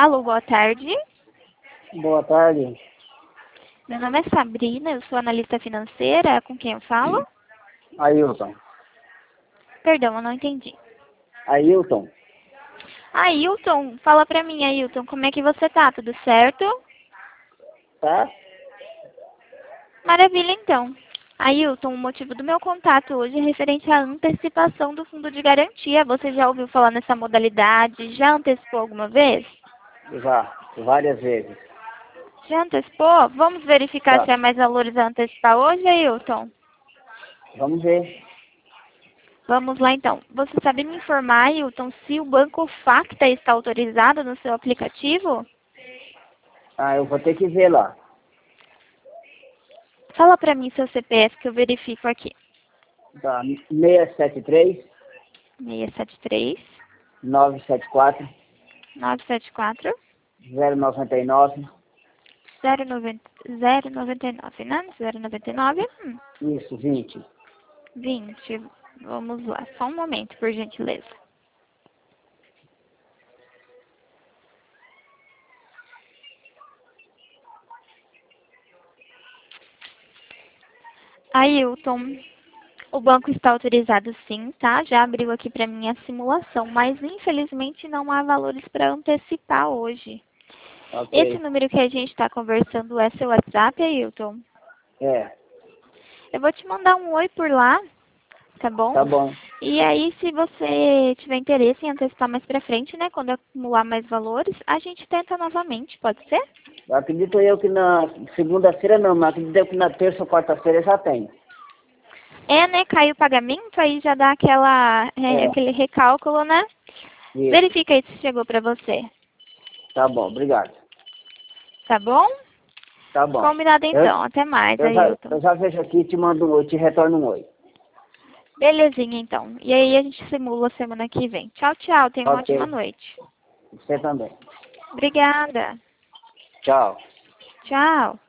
Alô, boa tarde. Boa tarde. Meu nome é Sabrina, eu sou analista financeira. Com quem eu falo? Ailton. Perdão, eu não entendi. Ailton. Ailton, fala pra mim, Ailton, como é que você tá? Tudo certo? Tá? Maravilha, então. Ailton, o motivo do meu contato hoje é referente à antecipação do fundo de garantia. Você já ouviu falar nessa modalidade? Já antecipou alguma vez? Já. Várias vezes. Já antecipou? Vamos verificar Tá. se há mais valores a antecipar hoje, Ailton? Vamos ver. Vamos lá, então. Você sabe me informar, Ailton, se o Banco Facta está autorizado no seu aplicativo? Eu vou ter que ver lá. Fala pra mim seu CPF que eu verifico aqui. Tá. 673 673 974 974 099. 099, né? 099 Isso, 20. 20. Vamos lá, só um momento, por gentileza. Ailton, o banco está autorizado sim, tá? Já abriu aqui para mim a simulação, mas infelizmente não há valores para antecipar hoje. Esse Ok. número que a gente está conversando é seu WhatsApp, Ailton? É. Eu vou te mandar um oi por lá, tá bom? Tá bom. E aí, se você tiver interesse em antecipar mais pra frente, né, quando acumular mais valores, a gente tenta novamente, pode ser? Acredito eu que na segunda-feira não, mas acredito eu que na terça ou quarta-feira já tem. É, né, caiu o pagamento, aí já dá aquele recálculo, né? Isso. Verifica aí se chegou pra você, Tá bom, obrigado. tá bom? Tá bom. Combinado então, até mais, Ailton. Eu já vejo aqui e te mando um oi, te retorno um oi. Belezinha então. E aí a gente simula semana que vem. Tchau, tchau, tenha uma ótima Ok. noite. Você também. Obrigada. Tchau. Tchau.